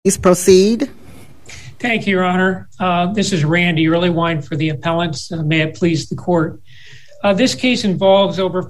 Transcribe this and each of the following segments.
Please proceed. Thank you, Your Honor. This is Randy Earlywine for the appellants. May it please the court. This case involves over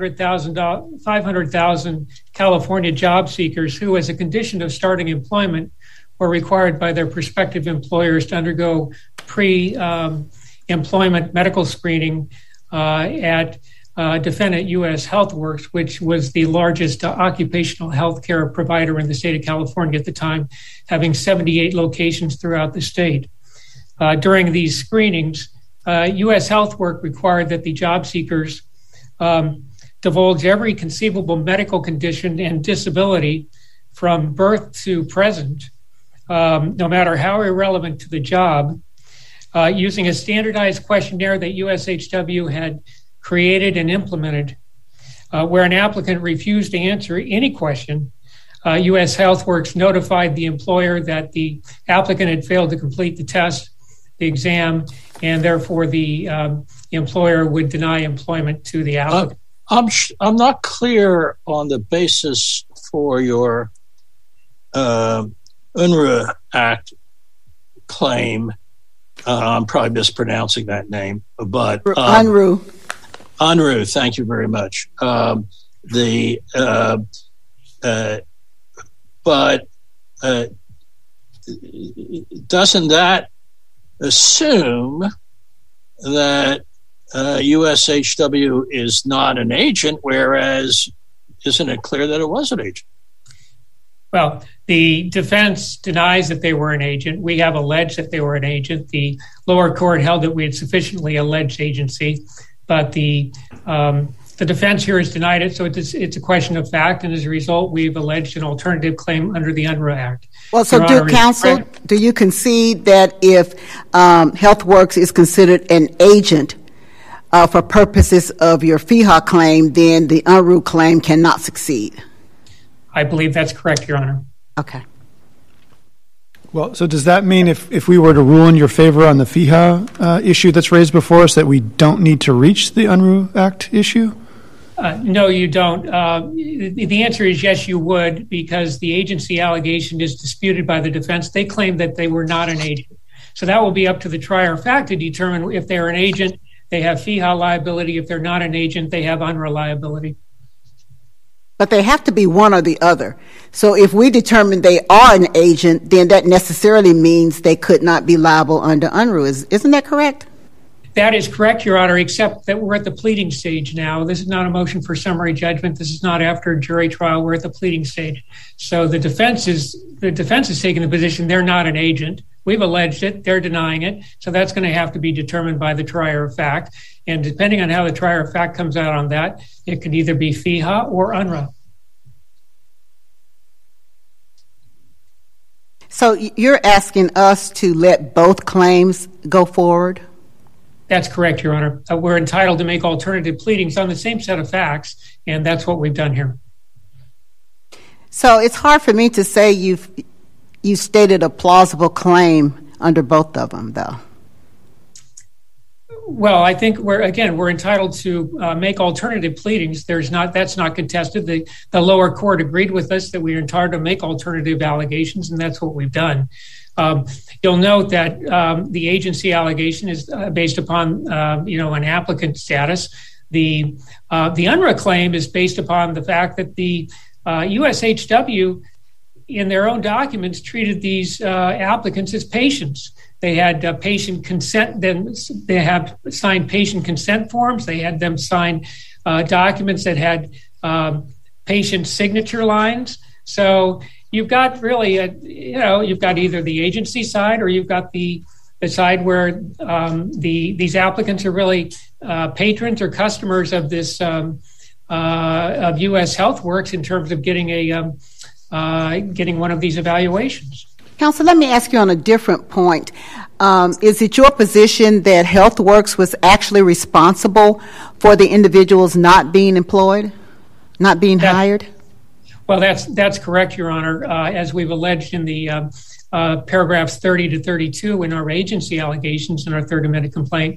500,000 California job seekers who, as a condition of starting employment, were required by their prospective employers to undergo pre-employment medical screening at defendant U.S. HealthWorks, which was the largest occupational health care provider in the state of California at the time, having 78 locations throughout the state. During these screenings, U.S. HealthWorks required that the job seekers divulge every conceivable medical condition and disability from birth to present, no matter how irrelevant to the job, using a standardized questionnaire that USHW had created and implemented. Where an applicant refused to answer any question, U.S. HealthWorks notified the employer that the applicant had failed to complete the test, the exam, and therefore the employer would deny employment to the applicant. I'm not clear on the basis for your UNRRA Act claim. I'm probably mispronouncing that name, but UNRRA. UNRRA, thank you very much. But doesn't that assume that USHW is not an agent, whereas isn't it clear that it was an agent? Well, the defense denies that they were an agent. We have alleged that they were an agent. The lower court held that we had sufficiently alleged agency, but the defense here has denied it, so it's a question of fact, and as a result, we've alleged an alternative claim under the UNRRA Act. Well, so do you concede that if HealthWorks is considered an agent for purposes of your FEHA claim, then the UNRRA claim cannot succeed? I believe that's correct, Your Honor. Okay. Well, so does that mean if we were to rule in your favor on the FEHA issue that's raised before us that we don't need to reach the UNRRA Act issue? No, you don't. The answer is yes, you would, because the agency allegation is disputed by the defense. They claim that they were not an agent. So that will be up to the trier of fact to determine if they're an agent, they have FEHA liability. If they're not an agent, they have UNRRA liability. But they have to be one or the other. So if we determine they are an agent, then that necessarily means they could not be liable under UNRRA. Isn't that correct? That is correct, Your Honor, except that we're at the pleading stage now. This is not a motion for summary judgment. This is not after a jury trial. We're at the pleading stage. So the defense is taking the position they're not an agent. We've alleged it. They're denying it. So that's going to have to be determined by the trier of fact. And depending on how the trier of fact comes out on that, it could either be FEHA or UNRRA. So you're asking us to let both claims go forward? That's correct, Your Honor. We're entitled to make alternative pleadings on the same set of facts, and that's what we've done here. So it's hard for me to say you stated a plausible claim under both of them, though. Well, I think we're entitled to make alternative pleadings. That's not contested. The lower court agreed with us that we are entitled to make alternative allegations, and that's what we've done. You'll note that the agency allegation is based upon an applicant status. The UNRRA claim is based upon the fact that the USHW, in their own documents, treated these applicants as patients. They had patient consent. Then they have signed patient consent forms. They had them sign documents that had patient signature lines. So you've got really, you've got either the agency side or you've got the side where these applicants are really patrons or customers of this of U.S. HealthWorks in terms of getting getting one of these evaluations. Counsel, let me ask you on a different point. Is it your position that HealthWorks was actually responsible for the individuals not being employed, not being hired? Well, that's correct, Your Honor. As we've alleged in the paragraphs 30 to 32 in our agency allegations in our third amendment complaint,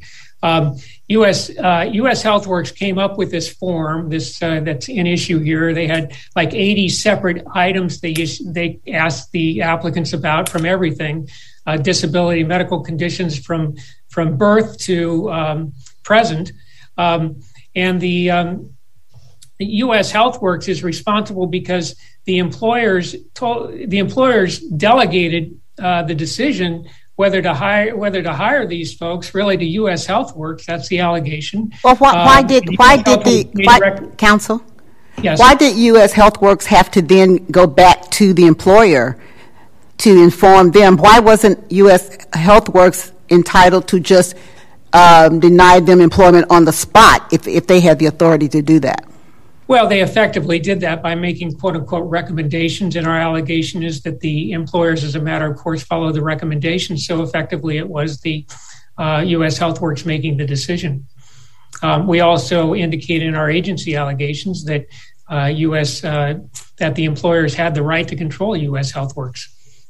U.S. HealthWorks came up with this form, that's an issue here. They had like 80 separate items they asked the applicants about, from everything, disability, medical conditions from birth to present. And the U.S. HealthWorks is responsible because the employers delegated the decision whether to hire these folks really to U.S. HealthWorks. That's the allegation. Well, why did counsel? Yes. Why did U.S. HealthWorks have to then go back to the employer to inform them? Why wasn't U.S. HealthWorks entitled to just deny them employment on the spot if they had the authority to do that? Well, they effectively did that by making quote-unquote recommendations, and our allegation is that the employers, as a matter of course, follow the recommendations. So effectively, it was the U.S. HealthWorks making the decision. We also indicate in our agency allegations that that the employers had the right to control U.S. HealthWorks.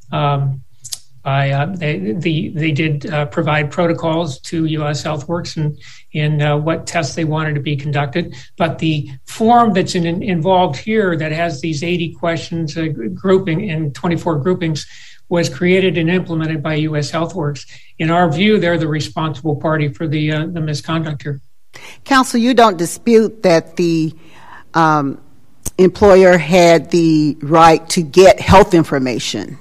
They did provide protocols to U.S. HealthWorks in what tests they wanted to be conducted. But the form that's involved here that has these 80 questions grouping in 24 groupings was created and implemented by U.S. HealthWorks. In our view, they're the responsible party for the misconduct here. Counsel, you don't dispute that the employer had the right to get health information?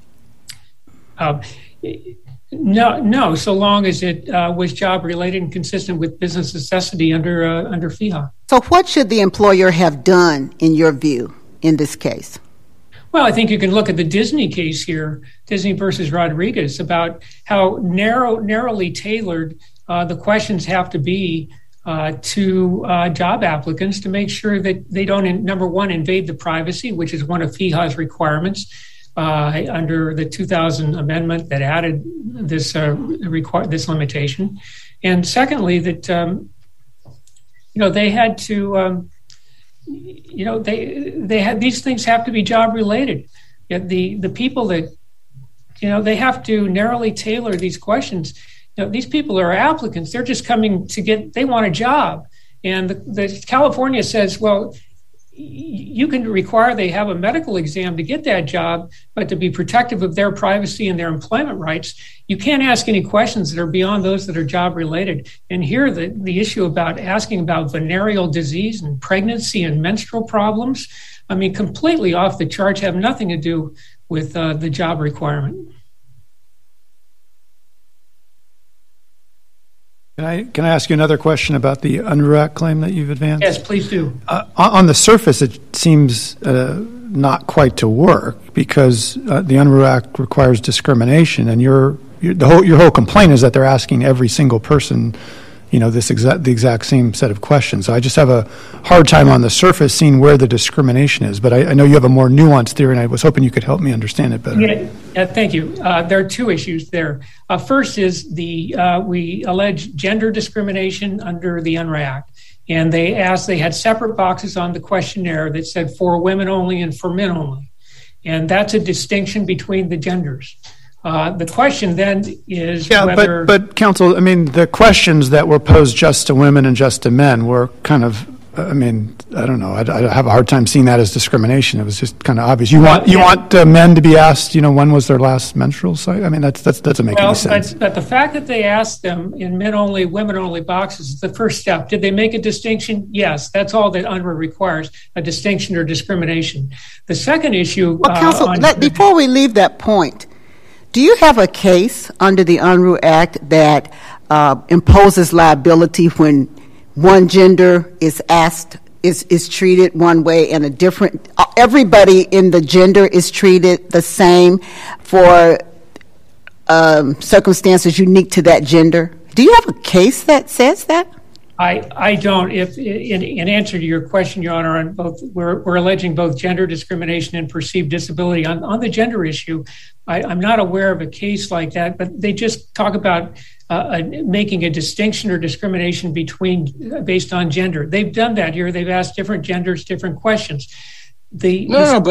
No, so long as it was job-related and consistent with business necessity under FEHA. So what should the employer have done, in your view, in this case? Well, I think you can look at the Disney case here, Disney versus Rodriguez, about how narrowly tailored the questions have to be to job applicants to make sure that they don't, number one, invade the privacy, which is one of FEHA's requirements. Under the 2000 amendment that added this limitation, and secondly, that they had to, they had these things have to be job related. Yet the people that, they have to narrowly tailor these questions. These people are applicants; they're just coming they want a job, and the California says, well, you can require they have a medical exam to get that job, but to be protective of their privacy and their employment rights, you can't ask any questions that are beyond those that are job related. And here, the issue about asking about venereal disease and pregnancy and menstrual problems, completely off the charts, have nothing to do with the job requirement. Can I ask you another question about the Unruh Act claim that you've advanced? Yes, please do. On the surface, it seems not quite to work because the Unruh Act requires discrimination, and your whole complaint is that they're asking every single person, the exact same set of questions. So I just have a hard time on the surface seeing where the discrimination is. But I know you have a more nuanced theory, and I was hoping you could help me understand it better. Yeah, thank you. There are two issues there. First is we allege gender discrimination under the Unruh Act. And they had separate boxes on the questionnaire that said for women only and for men only. And that's a distinction between the genders. The question then is whether... But counsel, the questions that were posed just to women and just to men were kind of, I don't know. I have a hard time seeing that as discrimination. It was just kind of obvious. You want men to be asked, when was their last menstrual cycle? That doesn't make any sense. But the fact that they asked them in men only, women only boxes is the first step. Did they make a distinction? Yes, that's all that Unruh requires, a distinction or discrimination. The second issue... Well, counsel, before we leave that point, do you have a case under the Unruh Act that imposes liability when one gender is asked, is treated one way and a different, everybody in the gender is treated the same for circumstances unique to that gender? Do you have a case that says that? I don't. If in answer to your question, Your Honor, on both, we're alleging both gender discrimination and perceived disability. On the gender issue, I'm not aware of a case like that, but they just talk about making a distinction or discrimination based on gender. They've done that here. They've asked different genders different questions. But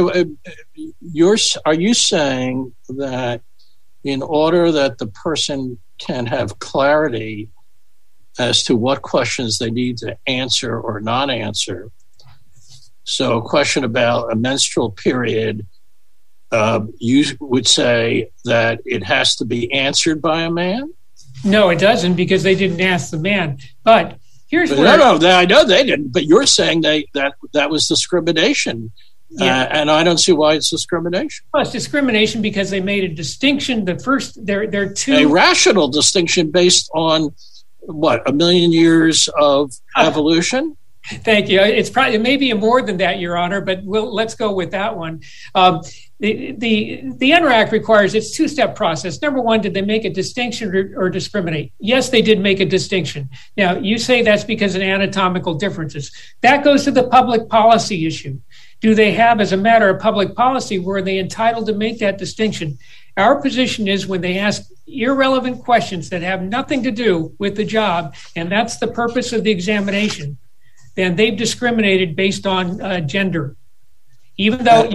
are you saying that in order that the person can have clarity as to what questions they need to answer or not answer. So a question about a menstrual period, you would say that it has to be answered by a man? No, it doesn't, because they didn't ask the man. But here's where... No, I know they didn't, but you're saying that was discrimination. Yeah. And I don't see why it's discrimination. Well, it's discrimination because they made a distinction. The first, there are two... A rational distinction based on, what, 1 million years of evolution? Thank you. It may be more than that, Your Honor, but let's go with that one. The UNRRAC requires, it's a two-step process. Number one, did they make a distinction or discriminate? Yes, they did make a distinction. Now, you say that's because of anatomical differences. That goes to the public policy issue. Do they have, as a matter of public policy, were they entitled to make that distinction? Our position is when they ask irrelevant questions that have nothing to do with the job, and that's the purpose of the examination, then they've discriminated based on gender. Even though,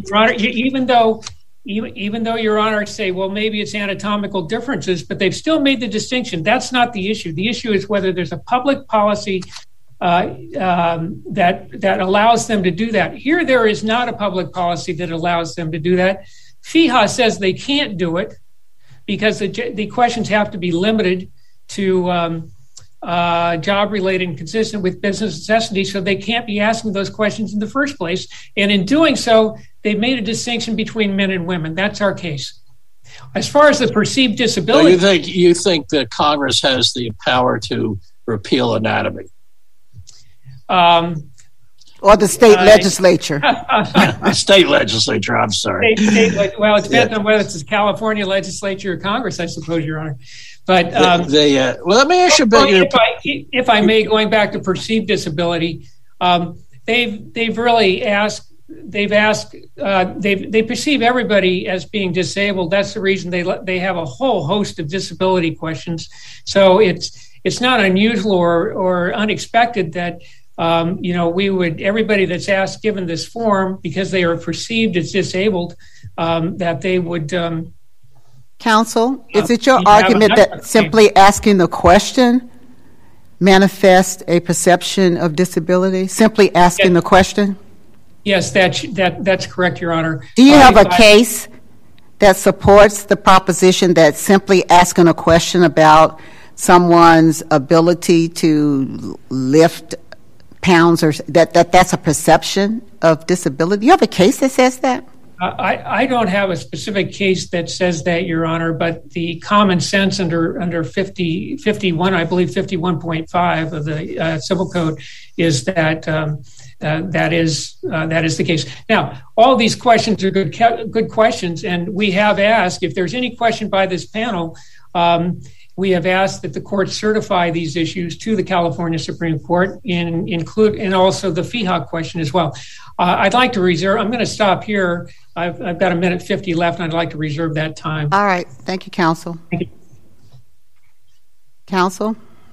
Your Honor, say, well, maybe it's anatomical differences, but they've still made the distinction. That's not the issue. The issue is whether there's a public policy that allows them to do that. Here, there is not a public policy that allows them to do that. FEHA says they can't do it because the questions have to be limited to job-related and consistent with business necessity, so they can't be asking those questions in the first place. And in doing so, they've made a distinction between men and women. That's our case. As far as the perceived disability... So you think that Congress has the power to repeal anatomy? Or the state legislature. State legislature, I'm sorry. Well, it depends on whether it's the California legislature or Congress, I suppose, Your Honor. But well, let me ask you about if I may, going back to perceived disability, they've really asked. They perceive everybody as being disabled. That's the reason they have a whole host of disability questions. So it's not unusual or unexpected that everybody that's asked, given this form, because they are perceived as disabled, that they would. Counsel, is it your argument that simply asking the question manifests a perception of disability? Simply asking the question? Yes, that's correct, Your Honor. Do you have a case that supports the proposition that simply asking a question about someone's ability to lift pounds, or that's a perception of disability? Do you have a case that says that? I don't have a specific case that says that, Your Honor, but the common sense under 51, I believe 51.5 of the Civil Code is that that is the case. Now, all these questions are good questions, and we have asked, if there's any question by this panel, we have asked that the court certify these issues to the California Supreme Court and also the FEHA question as well. I'd like to reserve. I'm going to stop here. I've got 1:50 left, and I'd like to reserve that time. All right. Thank you, counsel. Thank you. Counsel?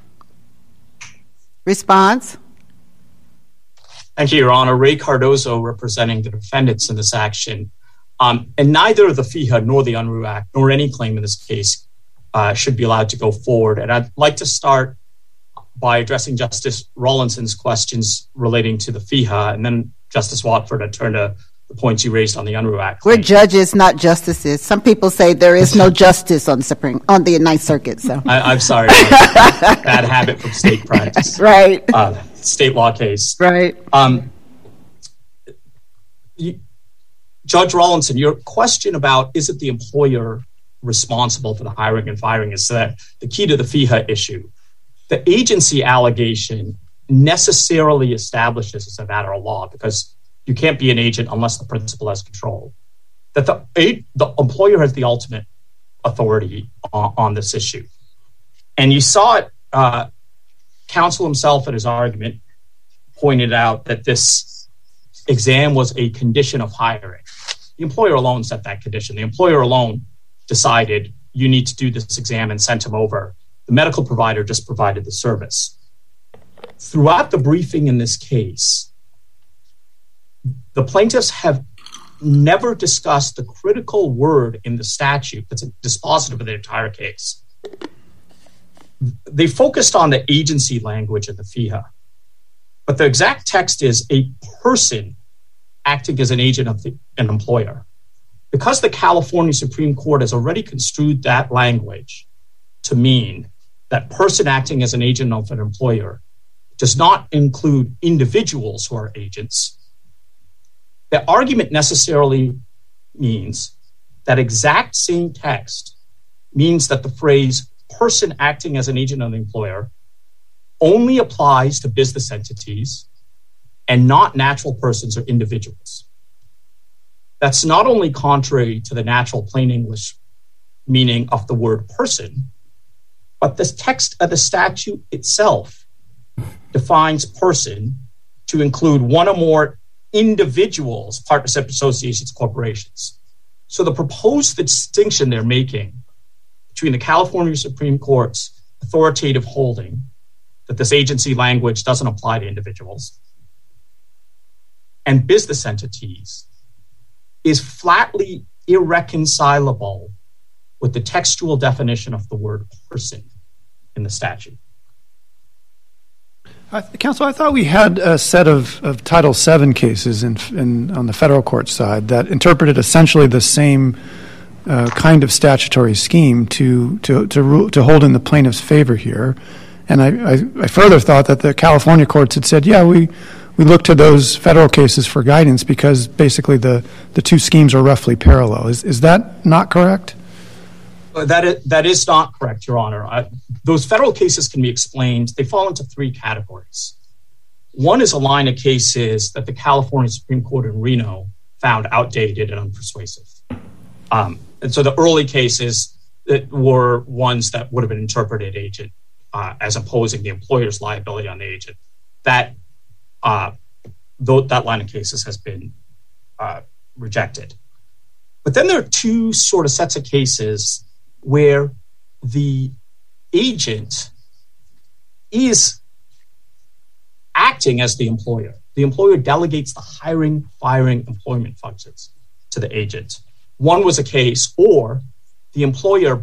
Response? Thank you, Your Honor. Ray Cardozo representing the defendants in this action. And neither the FEHA nor the UNRU Act, nor any claim in this case, should be allowed to go forward. And I'd like to start by addressing Justice Rawlinson's questions relating to the FEHA, and then Justice Watford, I'd turn to the points you raised on the UNRU Act. We're judges, not justices. Some people say there is no justice on the Ninth Circuit. So I'm sorry, bad habit from state practice. Right. State law case. Right. Judge Rawlinson, your question about is it the employer responsible for the hiring and firing is the key to the FEHA issue. The agency allegation necessarily establishes as a matter of law, because you can't be an agent unless the principal has control, that the employer has the ultimate authority on this issue. And you saw it, counsel himself in his argument pointed out that this exam was a condition of hiring. The employer alone set that condition. The employer alone decided you need to do this exam and sent him over. The medical provider just provided the service. Throughout the briefing in this case, the plaintiffs have never discussed the critical word in the statute that's dispositive of the entire case. they focused on the agency language of the FEHA, but the exact text is a person acting as an agent of an employer. Because the California Supreme Court has already construed that language to mean that person acting as an agent of an employer does not include individuals who are agents, the argument necessarily means that exact same text means that the phrase person acting as an agent of the employer only applies to business entities and not natural persons or individuals. That's not only contrary to the natural plain English meaning of the word person, but the text of the statute itself defines person to include one or more individuals, partnership associations, corporations. So the proposed distinction they're making between the California Supreme Court's authoritative holding that this agency language doesn't apply to individuals and business entities is flatly irreconcilable with the textual definition of the word person in the statute. Counsel, I thought we had a set of Title VII cases on the federal court side that interpreted essentially the same kind of statutory scheme to hold in the plaintiff's favor here. And I further thought that the California courts had said, yeah, we look to those federal cases for guidance because basically the two schemes are roughly parallel. Is that not correct? That is not correct, Your Honor. Those federal cases can be explained. They fall into three categories. One is a line of cases that the California Supreme Court in Reno found outdated and unpersuasive. And so the early cases that were ones that would have been interpreted agent as opposing the employer's liability on the agent. That line of cases has been rejected. But then there are two sort of sets of cases where the agent is acting as the employer. The employer delegates the hiring, firing, employment functions to the agent. One was a case, or the employer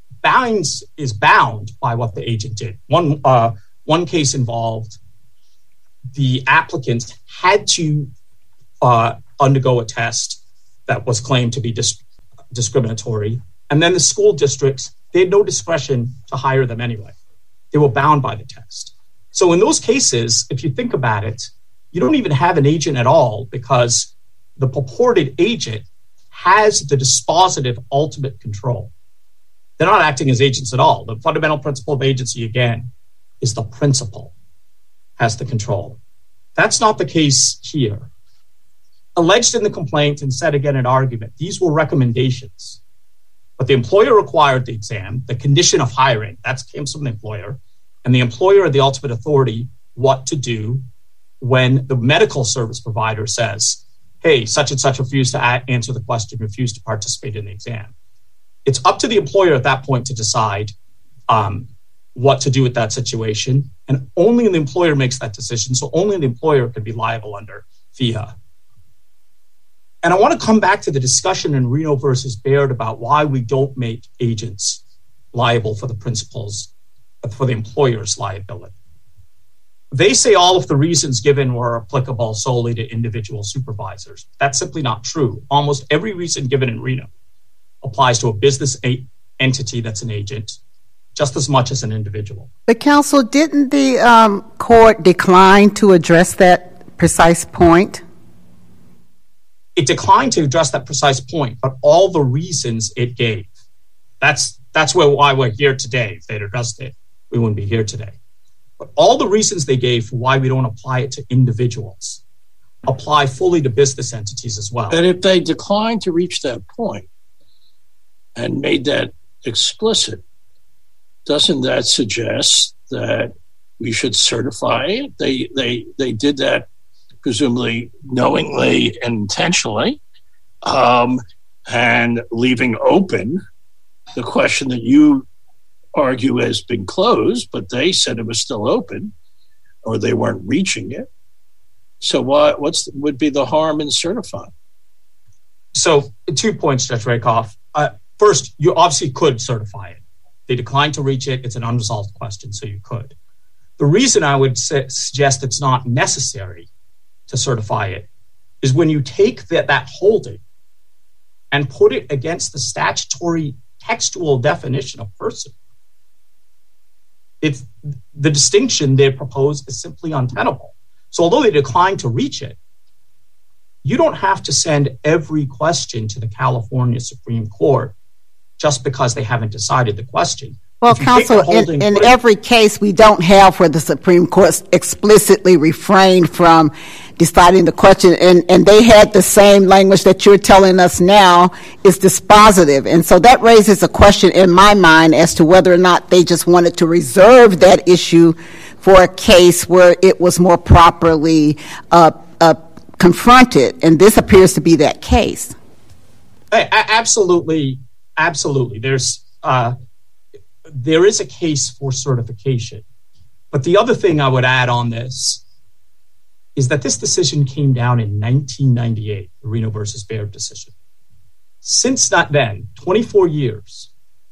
is bound by what the agent did. One case involved the applicant had to undergo a test that was claimed to be discriminatory. And then the school districts, they had no discretion to hire them anyway. They were bound by the test. So in those cases, if you think about it, you don't even have an agent at all because the purported agent has the dispositive ultimate control. They're not acting as agents at all. The fundamental principle of agency, again, is the principal has the control. That's not the case here. Alleged in the complaint and said again in argument, these were recommendations. But the employer required the exam, the condition of hiring, that came from the employer, and the employer had the ultimate authority what to do when the medical service provider says, hey, such and such refused to answer the question, refused to participate in the exam. It's up to the employer at that point to decide what to do with that situation, and only the employer makes that decision, so only the employer can be liable under FEHA. And I want to come back to the discussion in Reno versus Baird about why we don't make agents liable for the principals, for the employer's liability. They say all of the reasons given were applicable solely to individual supervisors. That's simply not true. Almost every reason given in Reno applies to a business entity that's an agent just as much as an individual. But counsel, didn't the court decline to address that precise point? It declined to address that precise point, but all the reasons it gave, that's why we're here today. If they'd addressed it, we wouldn't be here today. But all the reasons they gave for why we don't apply it to individuals apply fully to business entities as well. But if they declined to reach that point and made that explicit, doesn't that suggest that we should certify it? They did that presumably knowingly and intentionally, and leaving open the question that you argue has been closed, but they said it was still open, or they weren't reaching it. So what would be the harm in certifying? So 2 points, Judge Rakoff. First, you obviously could certify it. They declined to reach it. It's an unresolved question, so you could. The reason I would suggest it's not necessary to certify it is when you take that holding and put it against the statutory textual definition of person, it's the distinction they propose is simply untenable. So although they declined to reach it, you don't have to send every question to the California Supreme Court just because they haven't decided the question. Well, counsel, in every case, we don't have where the Supreme Court explicitly refrained from deciding the question, and they had the same language that you're telling us now is dispositive. And so that raises a question in my mind as to whether or not they just wanted to reserve that issue for a case where it was more properly confronted, and this appears to be that case. Absolutely. There is a case for certification. But the other thing I would add on this is that this decision came down in 1998, the Reno versus Baird decision. Since that then, 24 years,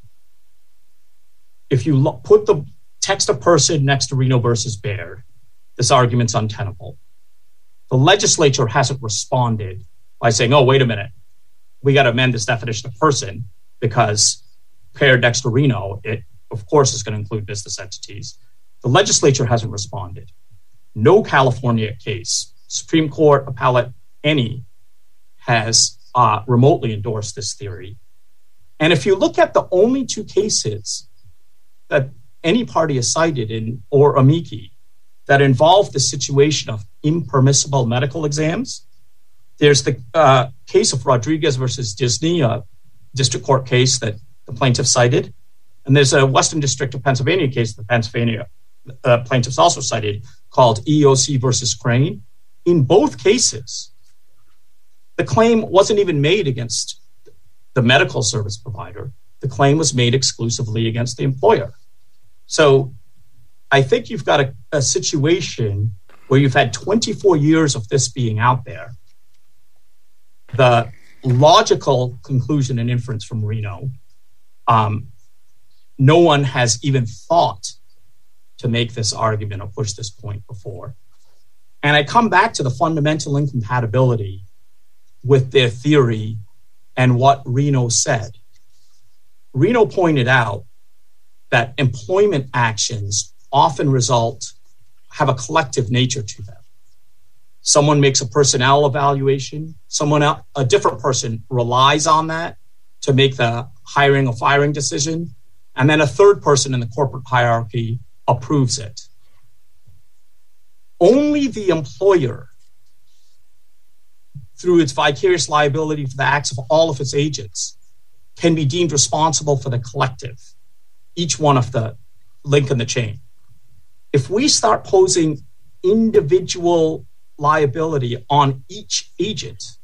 if you put the text of person next to Reno versus Baird, this argument's untenable. The legislature hasn't responded by saying, oh, wait a minute, we got to amend this definition of person because paired next to Reno, it, of course, is going to include business entities. The legislature hasn't responded. No California case, Supreme Court, appellate, any, has remotely endorsed this theory. And if you look at the only two cases that any party has cited in or amici that involve the situation of impermissible medical exams, there's the case of Rodriguez versus Disney, a district court case that the plaintiff cited. And there's a Western District of Pennsylvania case that the Pennsylvania plaintiffs also cited called EOC versus Crane. In both cases, the claim wasn't even made against the medical service provider. The claim was made exclusively against the employer. So I think you've got a situation where you've had 24 years of this being out there. The logical conclusion and inference from Reno, no one has even thought to make this argument or push this point before. And I come back to the fundamental incompatibility with their theory and what Reno said. Reno pointed out that employment actions often have a collective nature to them. Someone makes a personnel evaluation, a different person relies on that to make the hiring or firing decision, and then a third person in the corporate hierarchy approves it. Only the employer, through its vicarious liability for the acts of all of its agents, can be deemed responsible for the collective, each one of the link in the chain. If we start posing individual liability on each agent,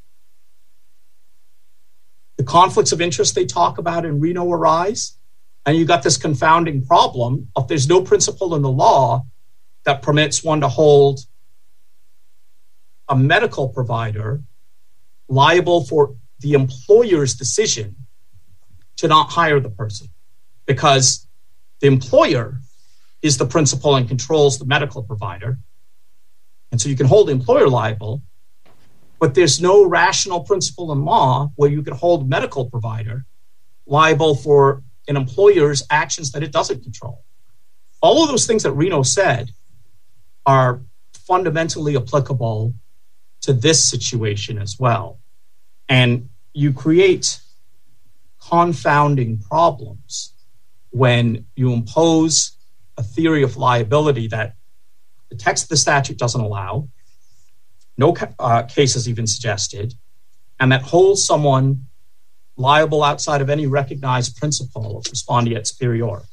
the conflicts of interest they talk about in Reno arise, and you got this confounding problem of there's no principle in the law that permits one to hold a medical provider liable for the employer's decision to not hire the person, because the employer is the principal and controls the medical provider. And so you can hold the employer liable, but there's no rational principle in law where you can hold medical provider liable for an employer's actions that it doesn't control. All of those things that Reno said are fundamentally applicable to this situation as well. And you create confounding problems when you impose a theory of liability that the text of the statute doesn't allow, no case has even suggested, and that holds someone liable outside of any recognized principle of respondeat superior.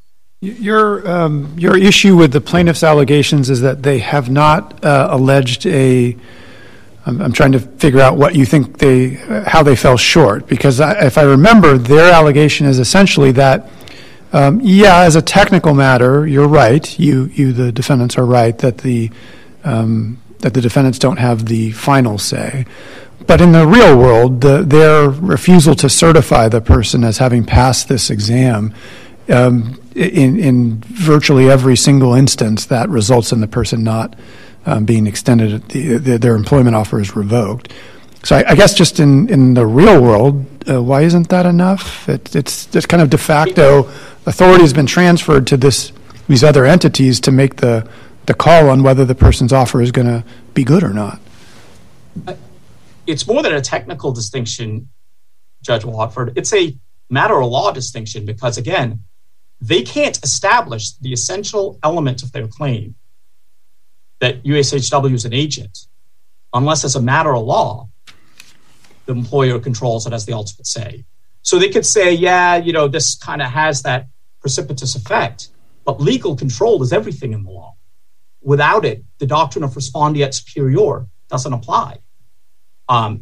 Your issue with the plaintiff's allegations is that they have not alleged I'm trying to figure out what you think how they fell short, because if I remember, their allegation is essentially that, as a technical matter, you're right. You, the defendants, are right that the defendants don't have the final say. But in the real world, their refusal to certify the person as having passed this exam in virtually every single instance, that results in the person not being extended, their employment offer is revoked. So I guess just in the real world, why isn't that enough? It's just kind of de facto authority has been transferred to these other entities to make the call on whether the person's offer is going to be good or not. It's more than a technical distinction, Judge Watford. It's a matter of law distinction because, again, they can't establish the essential element of their claim that USHW is an agent unless, as a matter of law, the employer controls it as the ultimate say. So they could say, this kind of has that precipitous effect, but legal control is everything in the law. Without it, the doctrine of respondeat superior doesn't apply. But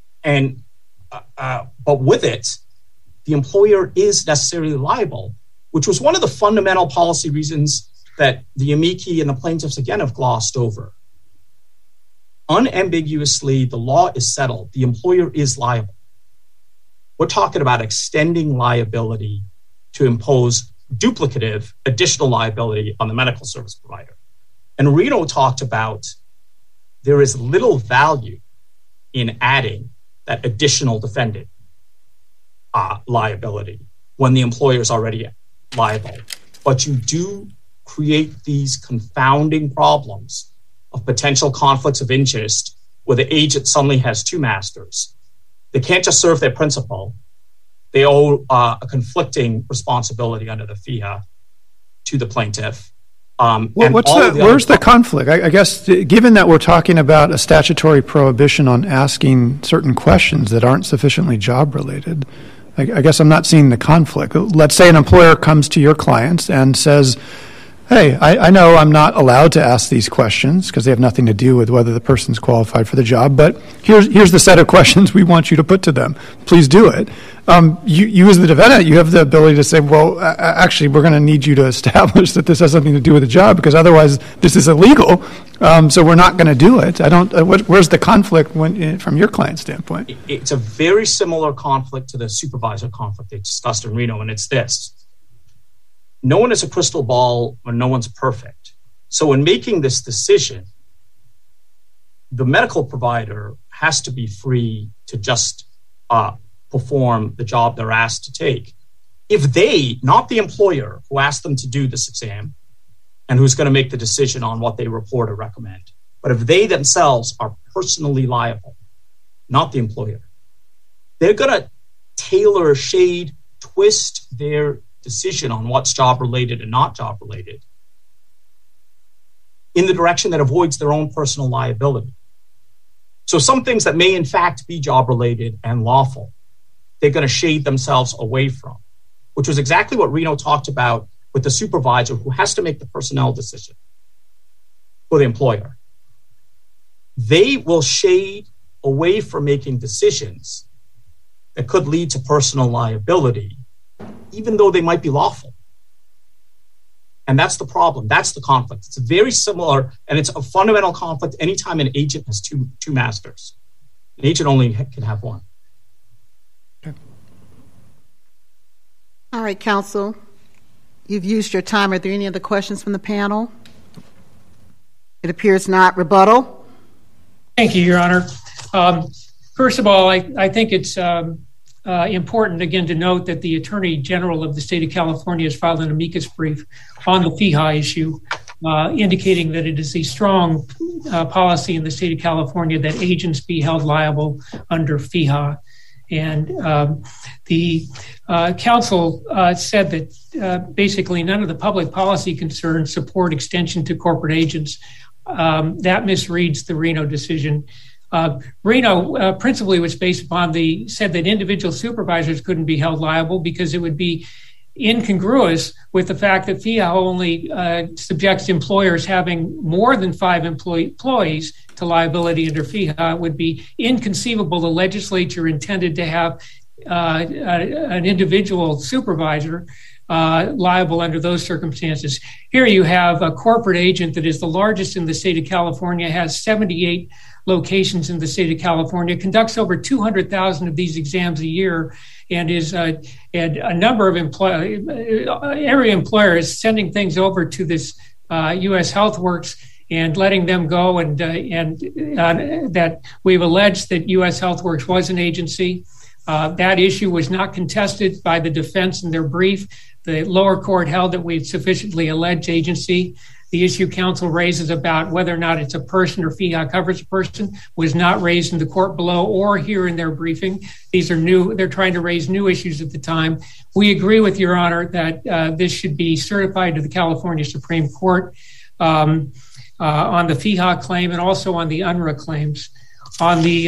with it, the employer is necessarily liable, which was one of the fundamental policy reasons that the amici and the plaintiffs again have glossed over. Unambiguously, the law is settled. The employer is liable. We're talking about extending liability to impose duplicative additional liability on the medical service provider. And Reno talked about there is little value in adding that additional defendant liability when the employer is already liable. But you do create these confounding problems of potential conflicts of interest where the agent suddenly has two masters. They can't just serve their principal. They owe a conflicting responsibility under the FEHA to the plaintiff. Where's the conflict? I guess, given that we're talking about a statutory prohibition on asking certain questions that aren't sufficiently job-related, I guess I'm not seeing the conflict. Let's say an employer comes to your clients and says, hey, I know I'm not allowed to ask these questions because they have nothing to do with whether the person's qualified for the job, but here's the set of questions we want you to put to them. Please do it. You as the defendant, you have the ability to say, well, actually, we're going to need you to establish that this has something to do with the job because otherwise this is illegal, so we're not going to do it. Where's the conflict from your client's standpoint? It's a very similar conflict to the supervisor conflict they discussed in Reno, and it's this. No one is a crystal ball or no one's perfect. So in making this decision, the medical provider has to be free to just perform the job they're asked to take. If they, not the employer who asked them to do this exam and who's going to make the decision on what they report or recommend, but if they themselves are personally liable, not the employer, they're going to tailor, shade, twist their decision on what's job-related and not job-related in the direction that avoids their own personal liability. So some things that may in fact be job-related and lawful, they're going to shade themselves away from, which was exactly what Reno talked about with the supervisor who has to make the personnel decision for the employer. They will shade away from making decisions that could lead to personal liability, even though they might be lawful. And that's the problem. That's the conflict. It's very similar, and it's a fundamental conflict anytime an agent has two masters. An agent only can have one. Okay. All right, counsel. You've used your time. Are there any other questions from the panel? It appears not. Rebuttal? Thank you, Your Honor. First of all, I think it's important, again, to note that the Attorney General of the state of California has filed an amicus brief on the FEHA issue, indicating that it is a strong policy in the state of California that agents be held liable under FEHA. And the council said that basically none of the public policy concerns support extension to corporate agents. That misreads the Reno decision. Reno principally was based upon said that individual supervisors couldn't be held liable because it would be incongruous with the fact that FEHA only subjects employers having more than 5 employees to liability under FEHA. It would be inconceivable the legislature intended to have an individual supervisor liable under those circumstances. Here you have a corporate agent that is the largest in the state of California, has 78 locations in the state of California, conducts over 200,000 of these exams a year, and a number of every employer is sending things over to this U.S. HealthWorks and letting them go, and that we've alleged that U.S. HealthWorks was an agency. That issue was not contested by the defense in their brief. The lower court held that we've sufficiently alleged agency. The issue counsel raises about whether or not it's a person or FEHA covers a person was not raised in the court below or here in their briefing. These are new. They're trying to raise new issues at the time. We agree with Your Honor that this should be certified to the California Supreme Court on the FEHA claim and also on the UNRRA claims. On the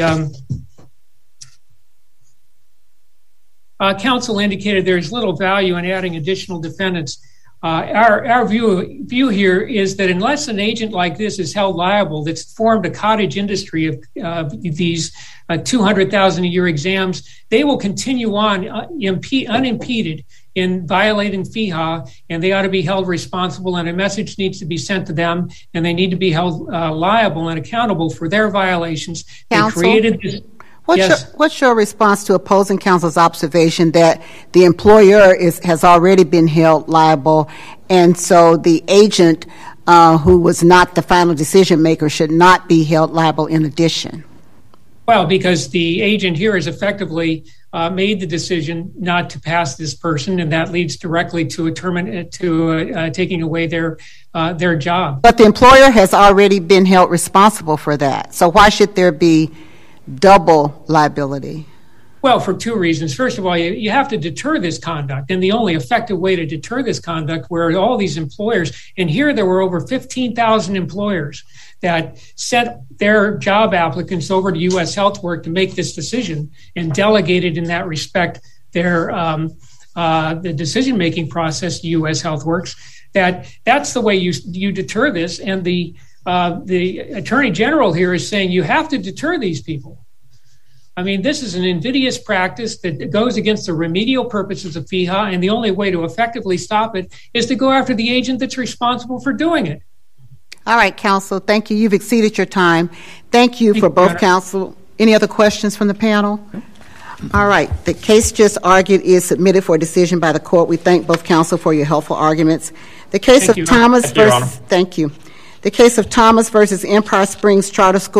counsel indicated there's little value in adding additional defendants. Our view here is that unless an agent like this is held liable, that's formed a cottage industry of these 200,000 a year exams, they will continue on unimpeded in violating FEHA, and they ought to be held responsible, and a message needs to be sent to them, and they need to be held liable and accountable for their violations. Counsel? They created this. What's your response to opposing counsel's observation that the employer has already been held liable, and so the agent who was not the final decision maker should not be held liable in addition? Well, because the agent here has effectively made the decision not to pass this person, and that leads directly to taking away their job. But the employer has already been held responsible for that. So why should there be double liability? Well, for two reasons. First of all, you have to deter this conduct, and the only effective way to deter this conduct were all these employers, and here there were over 15,000 employers that sent their job applicants over to U.S. HealthWorks to make this decision and delegated in that respect the decision-making process to U.S. HealthWorks. That's the way you deter this, and the Attorney General here is saying you have to deter these people. I mean, this is an invidious practice that goes against the remedial purposes of FEHA, and the only way to effectively stop it is to go after the agent that's responsible for doing it. All right, counsel, thank you. You've exceeded your time. Thank you for both counsel. Any other questions from the panel? All right, the case just argued is submitted for decision by the court. We thank both counsel for your helpful arguments. The case of Thomas versus Empire Springs Charter School